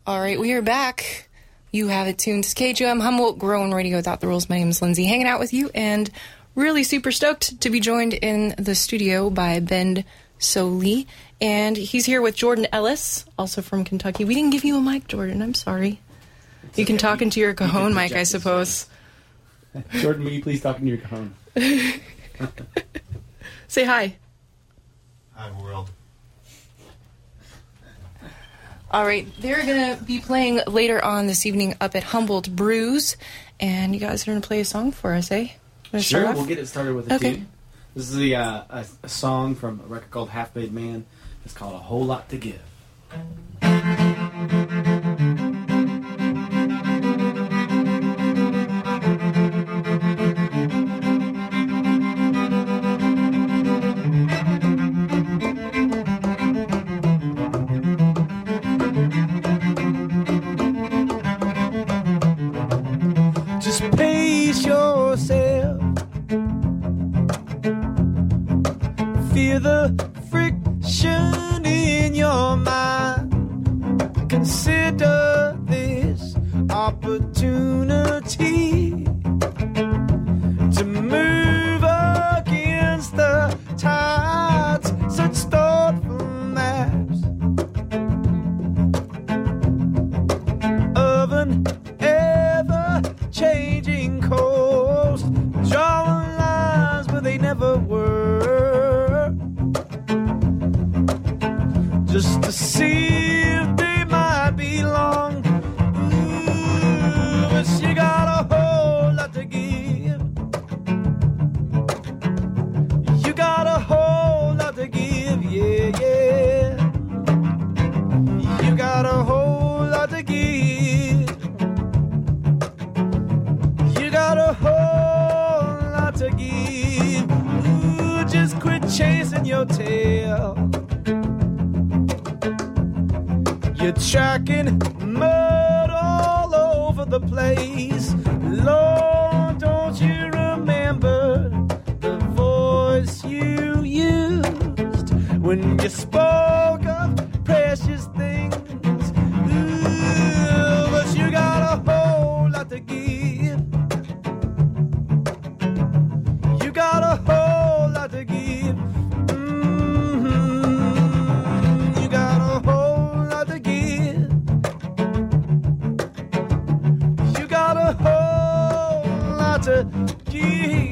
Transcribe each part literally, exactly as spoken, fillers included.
All right, we are back. You have it tuned to K J M Humboldt, growing radio without the rules. My name is Lindsay, hanging out with you, and really super stoked to be joined in the studio by Ben Sollee. And he's here with Jordan Ellis, also from Kentucky. We didn't give you a mic, Jordan. I'm sorry. It's you okay. can talk into your cajon mic, I suppose. Jordan, will you please talk into your cajon? Say hi. Hi, world. All right, they're going to be playing later on this evening up at Humboldt Brews, and you guys are going to play a song for us, eh? Sure, we'll get it started with a okay. tune. This is the, uh, a, a song from a record called Half Made Man. It's called A Whole Lot to Give. Just pace yourself. Feel the friction in your mind. Consider this opportunity to move against the tides. Such thoughtful maps of an ever-changing coast. Drawing lines, but they never were. Just to see if they might belong. Ooh, but you got a whole lot to give. You got a whole lot to give, yeah, yeah. You got a whole lot to give. You got a whole lot to give. Ooh, just quit chasing your tail. You're tracking mud all over the place. Lord, don't you remember the voice you used when you spoke of precious things? Ooh, but you got a whole lot to give. You got a whole lot to give. Mm-hmm. You got a whole lot to give. You got a whole lot to give.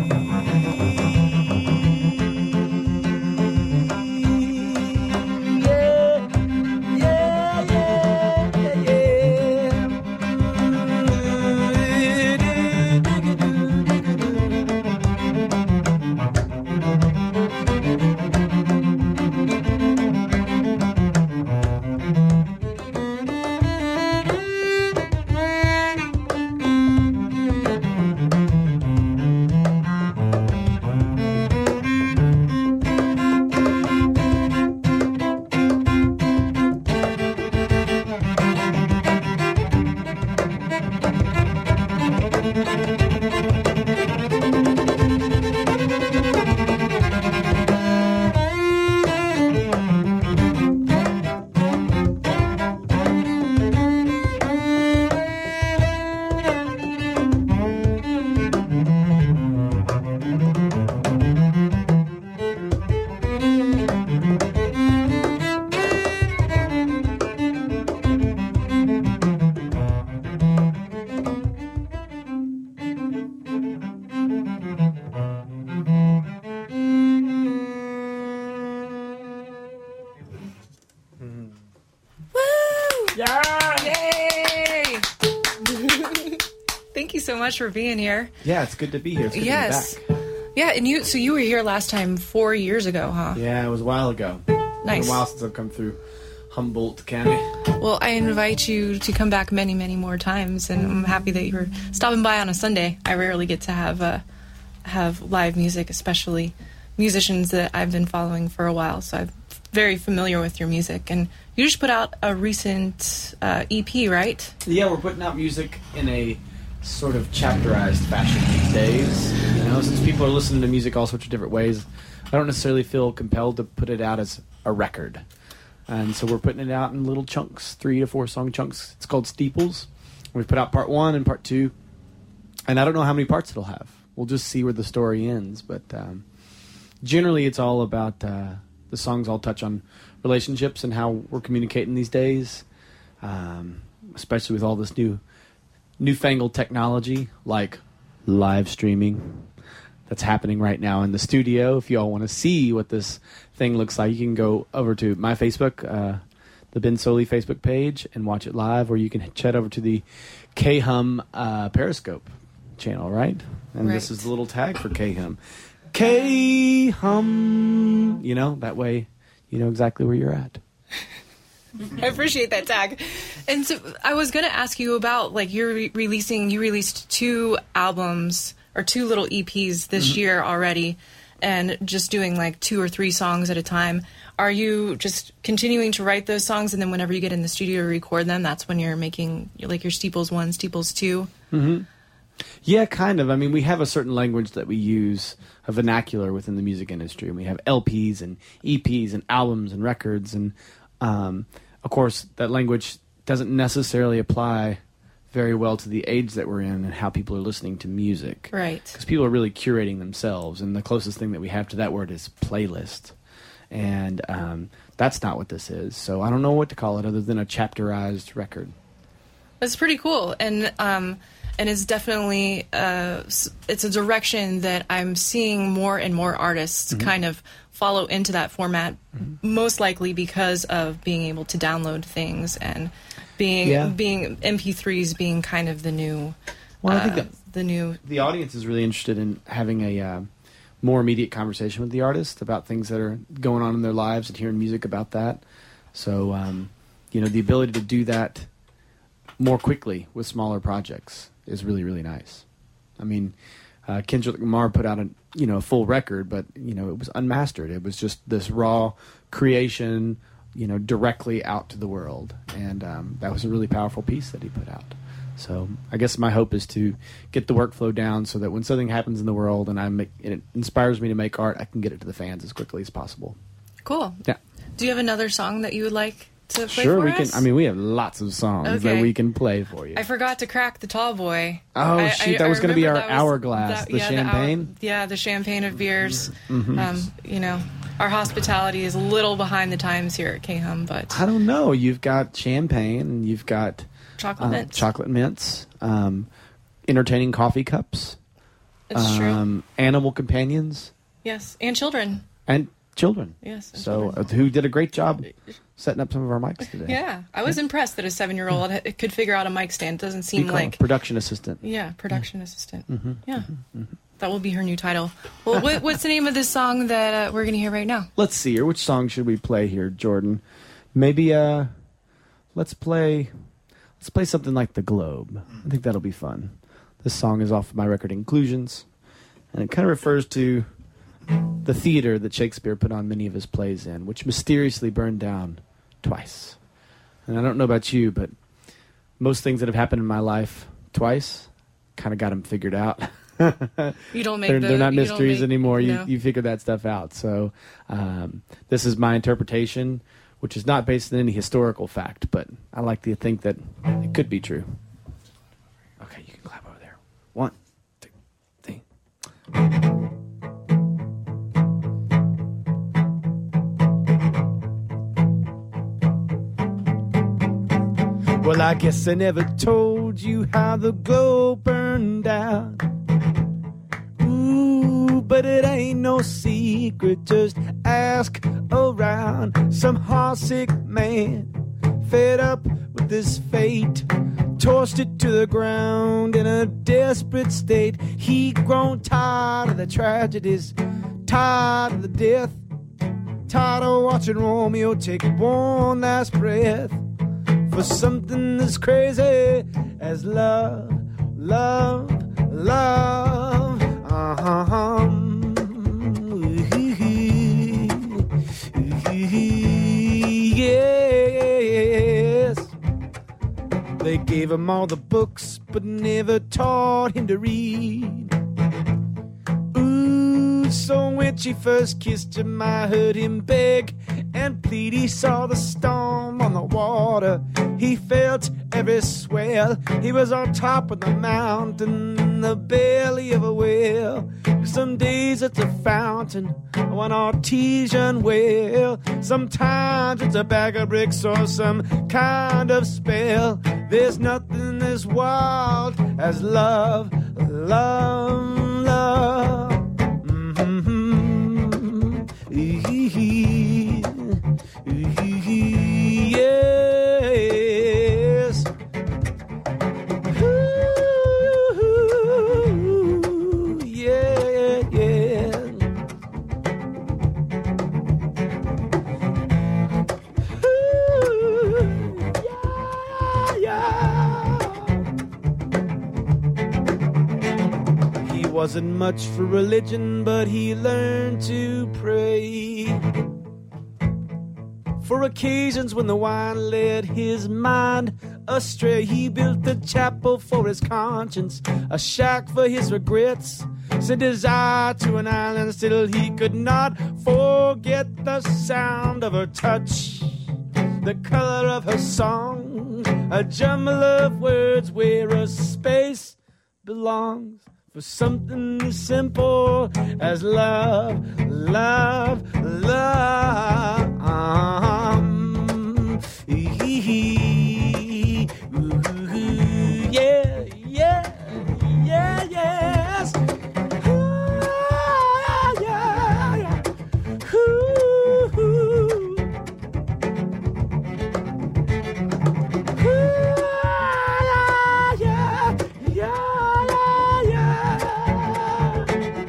So much for being here. Yeah, it's good to be here. It's good yes. to be back. Yeah, and you so you were here last time four years ago, huh? Yeah, it was a while ago. Nice. It's been a while since I've come through Humboldt County. Well, I invite you to come back many, many more times, and I'm happy that you were stopping by on a Sunday. I rarely get to have uh, have live music, especially musicians that I've been following for a while, so I'm very familiar with your music. And you just put out a recent uh, E P, right? Yeah, we're putting out music in a sort of chapterized fashion these days. You know, since people are listening to music all sorts of different ways, I don't necessarily feel compelled to put it out as a record. And so we're putting it out in little chunks, three to four song chunks. It's called Steeples. We've put out part one and part two. And I don't know how many parts it'll have. We'll just see where the story ends. But um, generally it's all about, uh, the songs all touch on relationships and how we're communicating these days. Um, especially with all this new, newfangled technology like live streaming that's happening right now in the studio. If you all want to see what this thing looks like, you can go over to my Facebook, uh, the Ben Soley Facebook page, and watch it live, or you can chat over to the K-Hum uh, Periscope channel, right? And right. This is the little tag for K-Hum. K-Hum! You know, that way you know exactly where you're at. I appreciate that tag. And so I was going to ask you about, like, you're re- releasing, you released two albums or two little E Ps this mm-hmm. year already, and just doing like two or three songs at a time. Are you just continuing to write those songs, and then whenever you get in the studio to record them, that's when you're making like your Steeples one, Steeples two? Mm-hmm. Yeah, kind of. I mean, we have a certain language that we use, a vernacular within the music industry, and we have L Ps and E Ps and albums and records, and um, of course, that language doesn't necessarily apply very well to the age that we're in and how people are listening to music. Right. Because people are really curating themselves, and the closest thing that we have to that word is playlist. And um, that's not what this is. So I don't know what to call it other than a chapterized record. That's pretty cool. And um, and it's definitely, uh, it's a direction that I'm seeing more and more artists mm-hmm. kind of follow into that format, mm-hmm. most likely because of being able to download things and being yeah. being M P threes being kind of the new. Well, uh, I think that the new the audience is really interested in having a uh, more immediate conversation with the artist about things that are going on in their lives and hearing music about that. So, um, you know, the ability to do that more quickly with smaller projects is really, really nice. I mean, uh, Kendrick Lamar put out a you know a full record, but you know it was unmastered. It was just this raw creation, you know, directly out to the world, and um, that was a really powerful piece that he put out. So I guess my hope is to get the workflow down so that when something happens in the world and I make, and it inspires me to make art, I can get it to the fans as quickly as possible. Cool. Yeah. Do you have another song that you would like to play sure, for we us? can. I mean, we have lots of songs okay. that we can play for you. I forgot to crack the tall boy. Oh, I, shoot. I, that was going to be our was, hourglass, that, the yeah, champagne? The hour, yeah, the champagne of beers. Mm-hmm. Um, you know, our hospitality is a little behind the times here at K-Hum, but... I don't know. You've got champagne, and you've got... Chocolate um, mints. Chocolate mints. Um, entertaining coffee cups. It's um, true. Animal companions. Yes, and children. And children. Yes. And so, children. Uh, who did a great job setting up some of our mics today. Yeah. I was yeah. impressed that a seven-year-old had- could figure out a mic stand. It doesn't seem like... production assistant. Yeah, production yeah. assistant. Mm-hmm. Yeah. Mm-hmm. That will be her new title. Well, what, what's the name of this song that uh, we're going to hear right now? Let's see here. Which song should we play here, Jordan? Maybe, uh, let's play... Let's play something like The Globe. I think that'll be fun. This song is off of my record Inclusions, and it kind of refers to the theater that Shakespeare put on many of his plays in, which mysteriously burned down twice. And I don't know about you, but most things that have happened in my life twice kind of got them figured out. You don't make they're, the, they're not you mysteries make, anymore. You, no. you figure that stuff out. So um, this is my interpretation, which is not based on any historical fact, but I like to think that it could be true. Okay, you can clap over there. One, two, three. Well, I guess I never told you how the globe burned down. Ooh, but it ain't no secret, just ask around. Some heartsick man, fed up with this fate, tossed it to the ground in a desperate state. He grown tired of the tragedies, tired of the death, tired of watching Romeo take one last breath for something as crazy as love, love, love. Uh-huh. Yes. They gave him all the books, but never taught him to read. Ooh, so when she first kissed him, I heard him beg and plead. He saw the storm on the water. He felt every swell. He was on top of the mountain in the belly of a whale. Some days it's a fountain, one artesian well. Sometimes it's a bag of bricks or some kind of spell. There's nothing as wild as love, love, love. Mm-hmm. Yes. Ooh, yeah, yeah. Ooh, yeah, yeah. He wasn't much for religion, but he learned to pray. For occasions when the wine led his mind astray, he built a chapel for his conscience, a shack for his regrets, sent his eye to an island, still he could not forget the sound of her touch, the color of her song, a jumble of words where a space belongs for something as simple as love, love, love. Um, ee, ooh, yeah, yeah, yeah, yes. Ah, yeah, yeah. Ooh, ooh. Ah, yeah, yeah, yeah, yeah.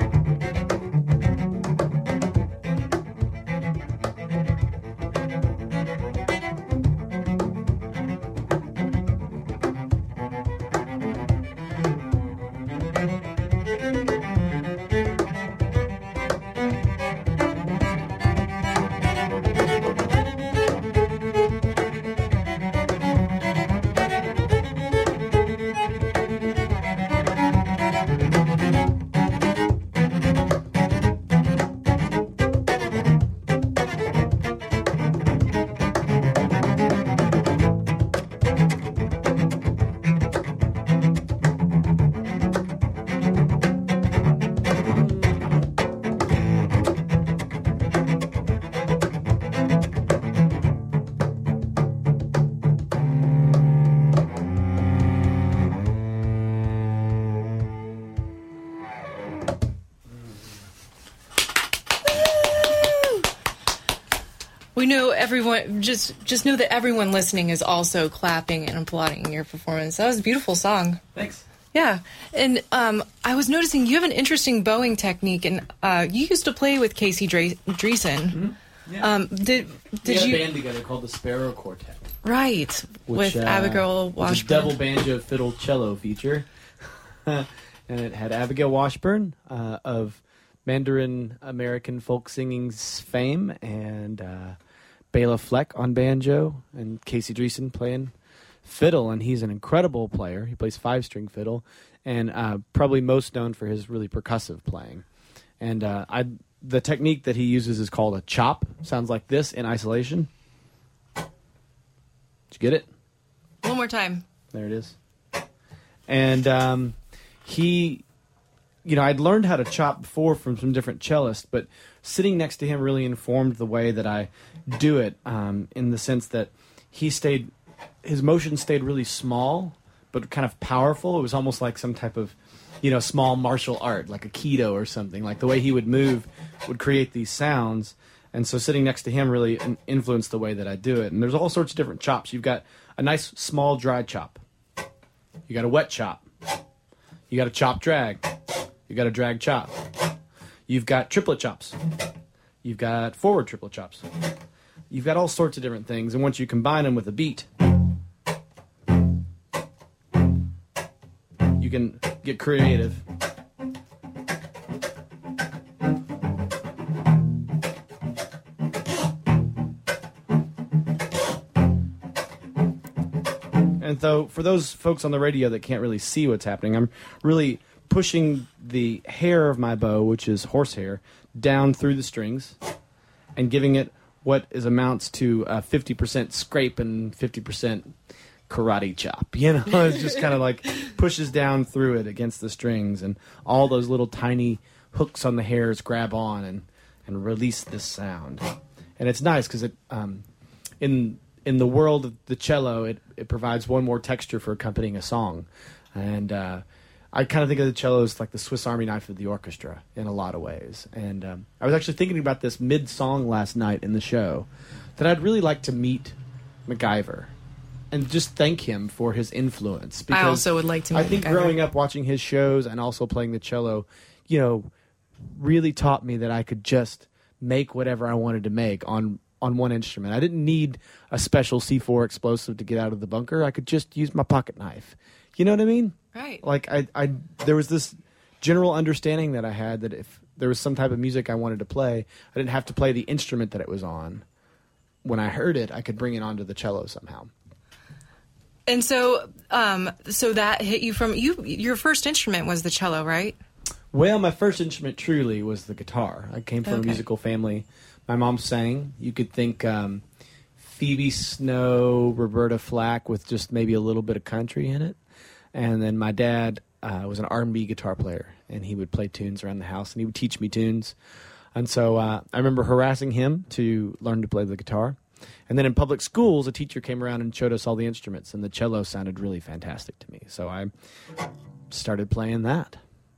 We know everyone, just just know that everyone listening is also clapping and applauding your performance. That was a beautiful song. Thanks. Yeah. And um, I was noticing you have an interesting bowing technique, and uh, you used to play with Casey Dre- Dreesen. Mm-hmm. Yeah. Um, did did we had you... a band together called the Sparrow Quartet. Right. Which, with uh, Abigail was Washburn. a double banjo fiddle cello feature. And it had Abigail Washburn uh, of Mandarin American folk singing's fame, and uh, Bela Fleck on banjo, and Casey Dreesen playing fiddle, and he's an incredible player. He plays five-string fiddle, and uh, probably most known for his really percussive playing. And uh, I, the technique that he uses is called a chop. Sounds like this in isolation. Did you get it? One more time. There it is. And um, he, you know, I'd learned how to chop before from some different cellists, but sitting next to him really informed the way that I do it, um, in the sense that he stayed, his motion stayed really small, but kind of powerful. It was almost like some type of, you know, small martial art, like a Aikido or something. Like the way he would move would create these sounds. And so sitting next to him really influenced the way that I do it. And there's all sorts of different chops. You've got a nice small dry chop. You got a wet chop. You got a chop drag. You got a drag chop. You've got triplet chops. You've got forward triplet chops. You've got all sorts of different things. And once you combine them with a beat, you can get creative. And so for those folks on the radio that can't really see what's happening, I'm really pushing the hair of my bow, which is horsehair, down through the strings and giving it what is amounts to uh, fifty percent scrape and fifty percent karate chop. You know, it's just kind of like pushes down through it against the strings, and all those little tiny hooks on the hairs grab on and, and release this sound. And it's nice because it um, in in the world of the cello, it, it provides one more texture for accompanying a song. And uh, I kind of think of the cello as like the Swiss Army knife of the orchestra in a lot of ways. And um, I was actually thinking about this mid-song last night in the show, that I'd really like to meet MacGyver and just thank him for his influence. Because I also would like to meet I think MacGyver. growing up watching his shows and also playing the cello, you know, really taught me that I could just make whatever I wanted to make on on one instrument. I didn't need a special C four explosive to get out of the bunker. I could just use my pocket knife. You know what I mean? Right. Like I, I, there was this general understanding that I had that if there was some type of music I wanted to play, I didn't have to play the instrument that it was on. When I heard it, I could bring it onto the cello somehow. And so, um, so that hit you from you. Your first instrument was the cello, right? Well, my first instrument truly was the guitar. I came from Okay. a musical family. My mom sang. You could think um, Phoebe Snow, Roberta Flack with just maybe a little bit of country in it. And then my dad uh, was an R and B guitar player, and he would play tunes around the house, and he would teach me tunes. And so uh, I remember harassing him to learn to play the guitar. And then in public schools, a teacher came around and showed us all the instruments, and the cello sounded really fantastic to me. So I started playing that.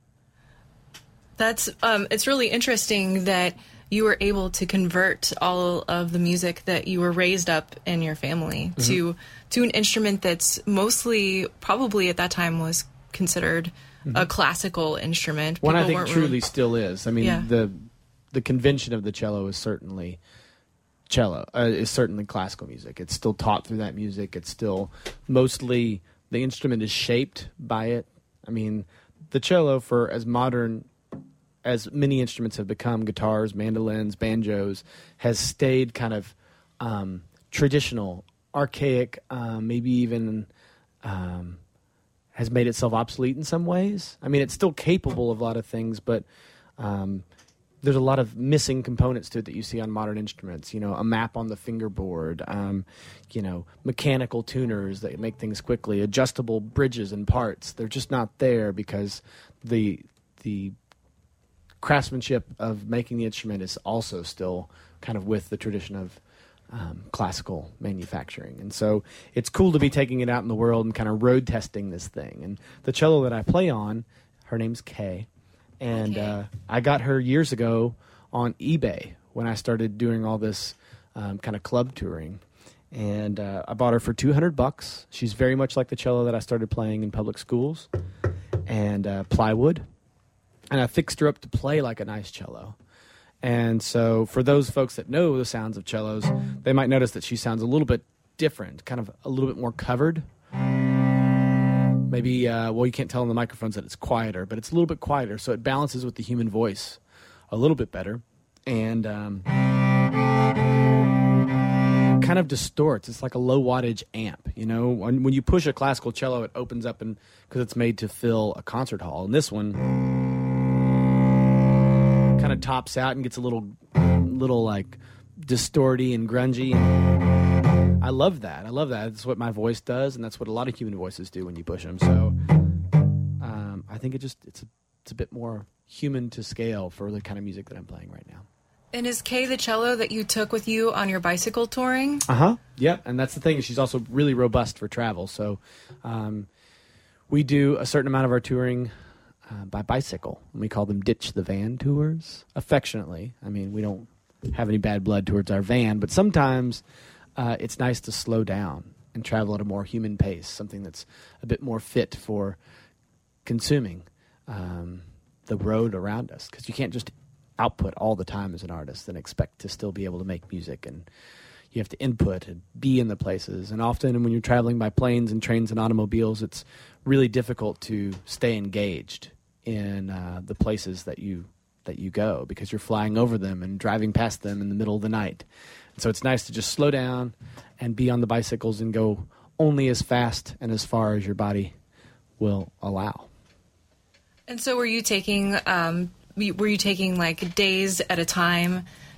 That's um, it's really interesting that you were able to convert all of the music that you were raised up in your family Mm-hmm. to to an instrument that's mostly probably at that time was considered Mm-hmm. a classical instrument. One I People think weren't truly really- still is. I mean, Yeah. the the convention of the cello is certainly cello uh, is certainly classical music. It's still taught through that music. It's still mostly the instrument is shaped by it. I mean, the cello, for as modern as many instruments have become, guitars, mandolins, banjos, has stayed kind of um, traditional, archaic, um, maybe even um, has made itself obsolete in some ways. I mean, it's still capable of a lot of things, but um, there's a lot of missing components to it that you see on modern instruments. You know, a map on the fingerboard, um, you know, mechanical tuners that make things quickly, adjustable bridges and parts. They're just not there because the the craftsmanship of making the instrument is also still kind of with the tradition of um, classical manufacturing. And so it's cool to be taking it out in the world and kind of road testing this thing. And the cello that I play on, her name's Kay, and Okay. uh, I got her years ago on eBay when I started doing all this um, kind of club touring. And uh, I bought her for two hundred bucks. She's very much like the cello that I started playing in public schools, and uh, plywood. And I fixed her up to play like a nice cello. And so for those folks that know the sounds of cellos, they might notice that she sounds a little bit different, kind of a little bit more covered. Maybe, uh, well, you can't tell on the microphones that it's quieter, but it's a little bit quieter, so it balances with the human voice a little bit better. And um, kind of distorts. It's like a low wattage amp, you know? When, when you push a classical cello, it opens up and because it's made to fill a concert hall. And this one kind of tops out and gets a little, little like distorty and grungy. I love that. I love that. That's what my voice does, and that's what a lot of human voices do when you push them. So um, I think it just it's a, it's a bit more human to scale for the kind of music that I'm playing right now. And is Kay the cello that you took with you on your bicycle touring? Uh huh. Yep. And that's the thing. She's also really robust for travel. So um, we do a certain amount of our touring uh, by bicycle, and we call them ditch the van tours, affectionately. I mean, we don't have any bad blood towards our van, but sometimes uh, it's nice to slow down and travel at a more human pace, something that's a bit more fit for consuming um, the road around us, because you can't just output all the time as an artist and expect to still be able to make music, and you have to input and be in the places. And often when you're traveling by planes and trains and automobiles, it's really difficult to stay engaged in uh, the places that you that you go, because you're flying over them and driving past them in the middle of the night. And so it's nice to just slow down and be on the bicycles and go only as fast and as far as your body will allow. And so were you taking um, were you taking like days at a time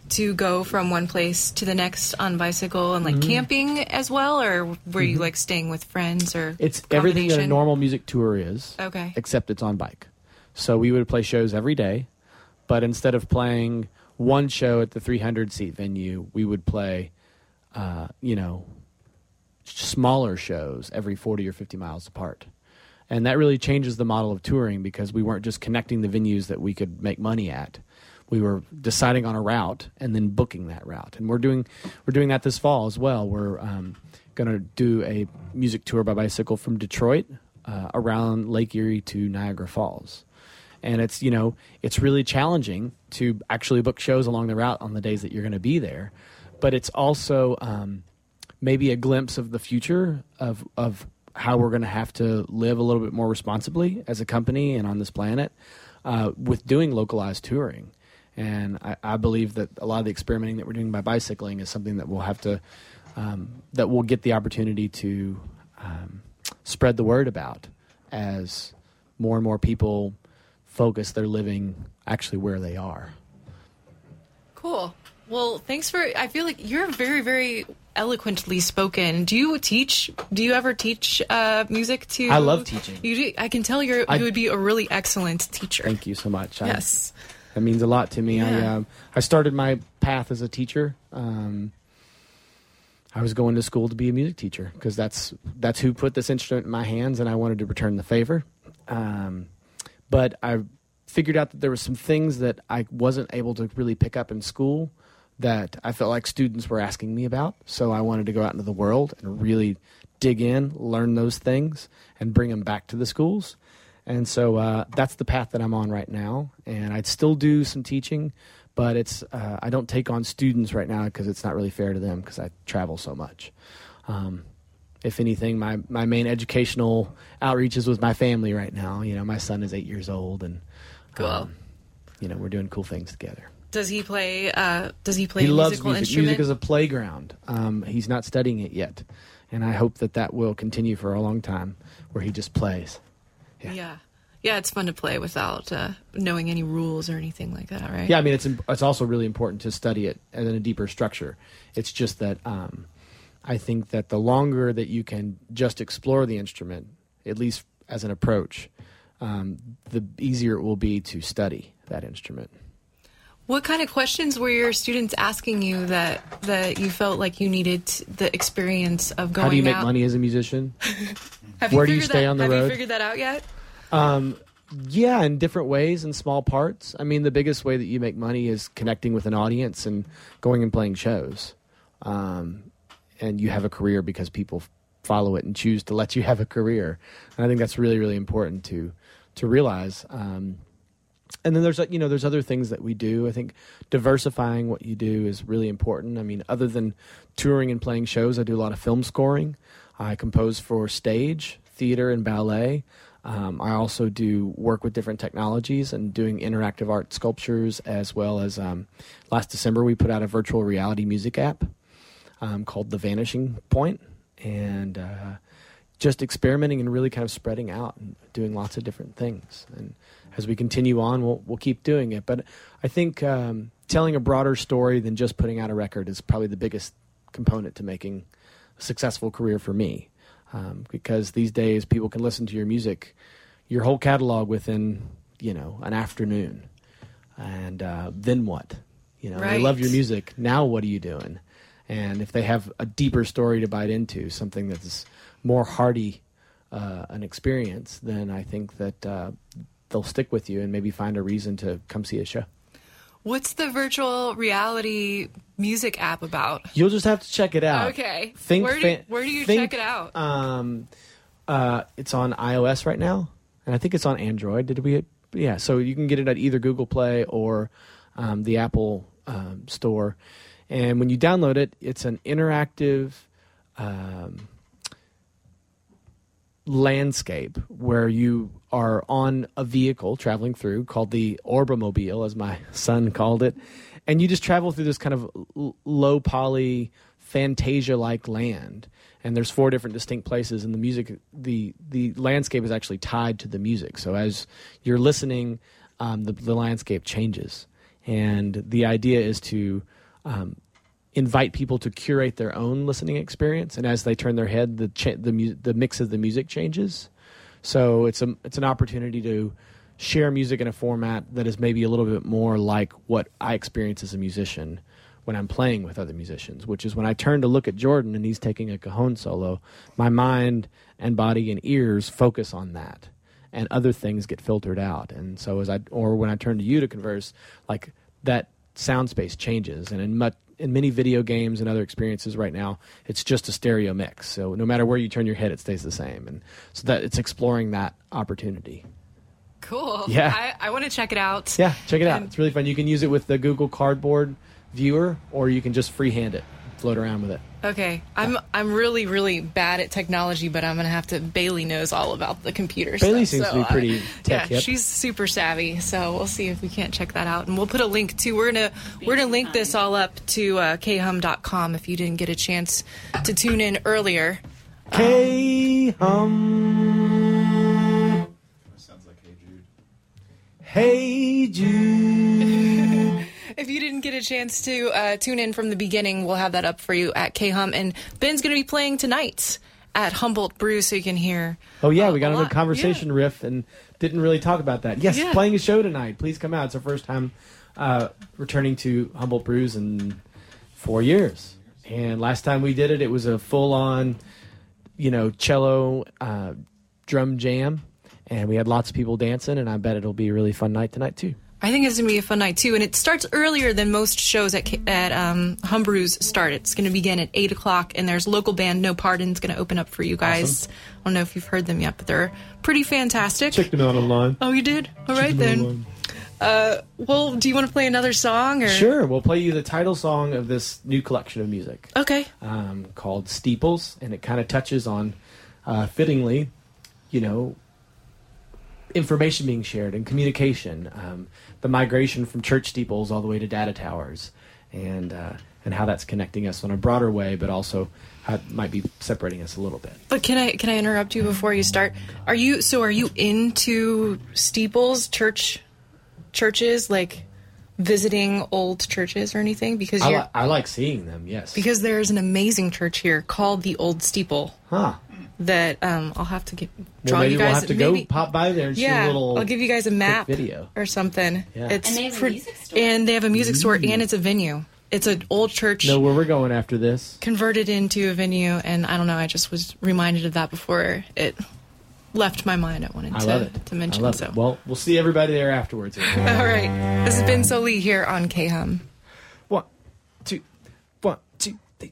to go from one place to the next on bicycle and like mm-hmm. camping as well, or were mm-hmm. you like staying with friends or it's everything that a normal music tour is, okay, except it's on bike. So we would play shows every day, but instead of playing one show at the three hundred seat venue, we would play uh, you know smaller shows every forty or fifty miles apart. And that really changes the model of touring, because we weren't just connecting the venues that we could make money at. We were deciding on a route and then booking that route. And we're doing we're doing that this fall as well. We're um, going to do a music tour by bicycle from Detroit uh, around Lake Erie to Niagara Falls. And it's, you know, it's really challenging to actually book shows along the route on the days that you're going to be there. But it's also um, maybe a glimpse of the future of of how we're going to have to live a little bit more responsibly as a company and on this planet uh, with doing localized touring. And I, I believe that a lot of the experimenting that we're doing by bicycling is something that we'll have to, um, that we'll get the opportunity to um, spread the word about as more and more people focus their living actually where they are. Cool. Well, thanks for, I feel like you're very, very eloquently spoken. Do you teach, do you ever teach uh, music to? I love teaching. You do, I can tell you're, I, you would be a really excellent teacher. Thank you so much. Yes. I, that means a lot to me. Yeah. I um, I started my path as a teacher. Um, I was going to school to be a music teacher because that's that's who put this instrument in my hands, and I wanted to return the favor. Um, but I figured out that there were some things that I wasn't able to really pick up in school that I felt like students were asking me about. So I wanted to go out into the world and really dig in, learn those things, and bring them back to the schools. And so uh, that's the path that I'm on right now. And I'd still do some teaching, but it's uh, I don't take on students right now because it's not really fair to them because I travel so much. Um, if anything, my, my main educational outreach is with my family right now. You know, my son is eight years old, and cool. um, you know, we're doing cool things together. Does he play? Uh, does he play he a loves musical music. instrument? Music is a playground. Um, he's not studying it yet, and I hope that that will continue for a long time, where he just plays. Yeah. yeah, yeah. It's fun to play without uh, knowing any rules or anything like that, right? Yeah, I mean, it's it's also really important to study it in a deeper structure. It's just that um, I think that the longer that you can just explore the instrument, at least as an approach, um, the easier it will be to study that instrument. What kind of questions were your students asking you that that you felt like you needed the experience of going out? How do you make out? money as a musician? Have Where you do you stay that, on the have road? Have you figured that out yet? Um, yeah, in different ways, in small parts. I mean, the biggest way that you make money is connecting with an audience and going and playing shows. Um, and you have a career because people follow it and choose to let you have a career. And I think that's really, really important to to realize. Um, and then there's, you know, there's other things that we do. I think diversifying what you do is really important. I mean, other than touring and playing shows, I do a lot of film scoring. I compose for stage, theater, and ballet. Um, I also do work with different technologies and doing interactive art sculptures, as well as um, last December we put out a virtual reality music app um, called The Vanishing Point, and uh, just experimenting and really kind of spreading out and doing lots of different things. And as we continue on, we'll we'll keep doing it. But I think um, telling a broader story than just putting out a record is probably the biggest component to making a successful career for me. Um, because these days people can listen to your music, your whole catalog within, you know, an afternoon. And uh, then what? You know, right. They love your music. Now what are you doing? And if they have a deeper story to bite into, something that's more hearty uh, an experience, then I think that uh, they'll stick with you and maybe find a reason to come see a show. What's the virtual reality music app about? You'll just have to check it out. Okay. Think where, do, fa- where do you think, check it out? Um, uh, it's on iOS right now, and I think it's on Android. Did we? Yeah, so you can get it at either Google Play or um, the Apple um, Store. And when you download it, it's an interactive um, landscape where you are on a vehicle traveling through called the Orbamobile, as my son called it, and you just travel through this kind of l- low poly Fantasia-like land. And there's four different distinct places, and the music, the the landscape is actually tied to the music. So as you're listening, um, the, the landscape changes, and the idea is to um, invite people to curate their own listening experience, and as they turn their head, the cha- the mu- the mix of the music changes. So it's a it's an opportunity to share music in a format that is maybe a little bit more like what I experience as a musician when I'm playing with other musicians, which is when I turn to look at Jordan and he's taking a cajon solo, my mind and body and ears focus on that, and other things get filtered out. And so as I, or when I turn to you to converse, like that sound space changes. And in much, in many video games and other experiences right now, it's just a stereo mix. So no matter where you turn your head, it stays the same. And so that it's exploring that opportunity. Cool. Yeah. I, I want to check it out. Yeah, check it out. And- It's really fun. You can use it with the Google Cardboard viewer, or you can just freehand it, float around with it. Okay. I'm I'm really, really bad at technology, but I'm going to have to... Bailey knows all about the computer Bailey stuff. seems so, to be uh, pretty tech Yeah, hip. she's super savvy, so we'll see if we can't check that out. And we'll put a link to... We're going to we're gonna link this all up to uh, k hum dot com if you didn't get a chance to tune in earlier. K-hum. Sounds like Hey Jude. Hey Jude. If you didn't get a chance to uh, tune in from the beginning, we'll have that up for you at K-Hum. And Ben's going to be playing tonight at Humboldt Brew, so you can hear. Oh, yeah, uh, we got a on a lot. conversation Yeah. riff and didn't really talk about that. Yes, Yeah. playing a show tonight. Please come out. It's our first time uh, returning to Humboldt Brews in four years. And last time we did it, it was a full-on, you know, cello uh, drum jam. And we had lots of people dancing, and I bet it'll be a really fun night tonight, too. I think it's going to be a fun night, too. And it starts earlier than most shows at K- at um, Humbrew's start. It's going to begin at eight o'clock, and there's local band No Pardon's going to open up for you guys. Awesome. I don't know if you've heard them yet, but they're pretty fantastic. Check them out online. Oh, you did? All right, then. Uh, well, do you want to play another song? Or? Sure, we'll play you the title song of this new collection of music. Okay. Um, called Steeples, and it kind of touches on, uh, fittingly, you know, information being shared and communication, um, the migration from church steeples all the way to data towers, and uh, and how that's connecting us on a broader way, but also how it might be separating us a little bit. But can I can I interrupt you before you start? Are you so? Are you into steeples, church, churches, like visiting old churches or anything? Because I, you're, li- I like seeing them, yes. because there's an amazing church here called the Old Steeple huh. that um, I'll have to get draw Well, maybe you guys. we'll have to maybe, go pop by there and yeah, shoot a little I'll give you guys a map video. or something. Yeah. It's And they have a pre- music store. And they have a music store, and it's a venue. It's an old church Know where we're going after this. converted into a venue, and I don't know. I just was reminded of that before it left my mind. I wanted I to, love it. to mention. I love so. it. Well, we'll see everybody there afterwards. All right. This has been Soli here on K-Hum. One, two, one, two, three.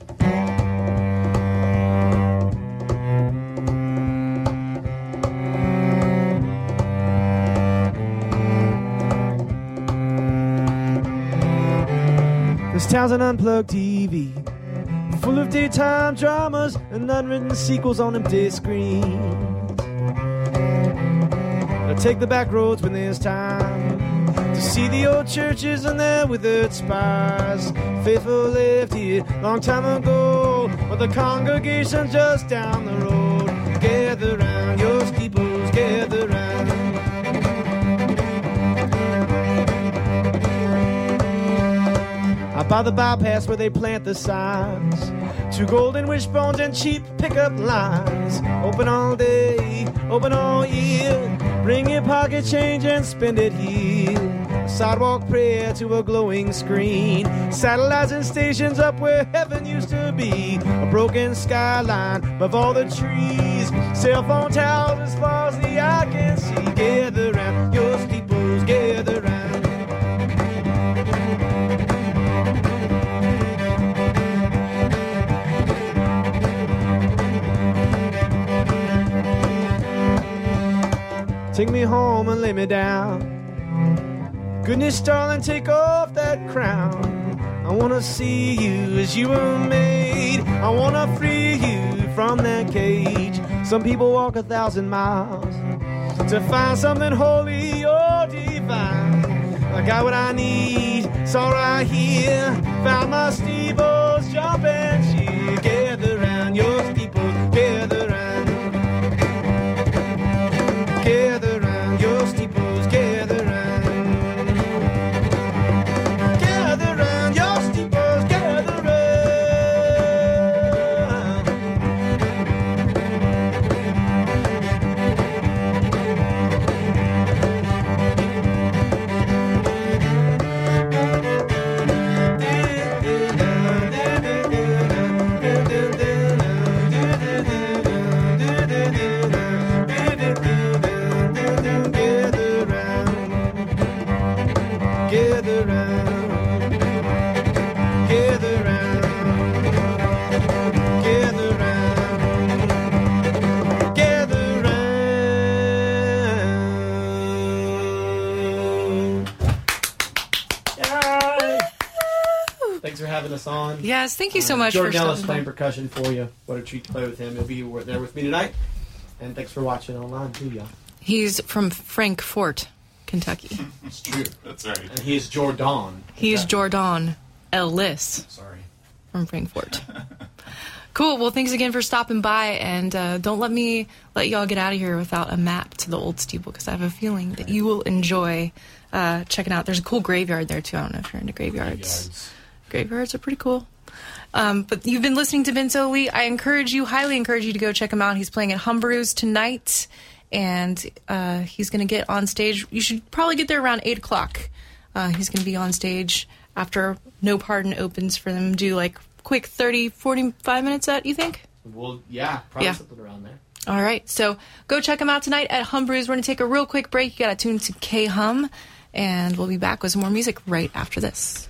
This town's an unplugged T V, full of daytime dramas and unwritten sequels on empty screens. I take the back roads when there's time to see the old churches and their withered spires. Faithful left here long time ago, but the congregation's just down the road. Gather round your steeples, gather round. Out by the bypass where they plant the signs, two golden wishbones and cheap pickup lines. Open all day, open all year. Bring your pocket change and spend it here. A sidewalk prayer to a glowing screen. Satellites and stations up where heaven used to be. A broken skyline above all the trees. Cell phone towers as far as the eye can see. Gather round your steeples, gather round. Take me home and lay me down. Goodness, darling, take off that crown. I wanna see you as you were made. I wanna free you from that cage. Some people walk a thousand miles to find something holy or divine. I got what I need, it's all right here. Found my steeples, jump and cheer. Gather round your steeples, gather round. Gather round your steeples, gather round. Gather round your steeples. having us on. Yes, thank you so Uh, much Jordan for Ellis stopping playing by. percussion for you. What a treat to play with him. He'll be there with me tonight. And thanks for watching online too, y'all. He's from Frankfort, Kentucky. It's true. That's right. And he is Jordan. He's Okay. Jordan Ellis Sorry. from Frankfort. Cool. Well, thanks again for stopping by, and uh, don't let me let y'all get out of here without a map to the old steeple, because I have a feeling that you will enjoy uh, checking out. There's a cool graveyard there too. I don't know if you're into graveyards. Graveyards. Graveyards are pretty cool. Um, but you've been listening to Ben Soley. I encourage you, highly encourage you to go check him out. He's playing at Humberoo's tonight, and uh, he's going to get on stage. You should probably get there around eight o'clock. Uh, he's going to be on stage after No Pardon opens for them. Do like quick thirty, forty-five minute set, you think? Well, yeah, probably Yeah. something around there. All right. So go check him out tonight at Humberoo's. We're going to take a real quick break. You got to tune to K-Hum, and we'll be back with some more music right after this.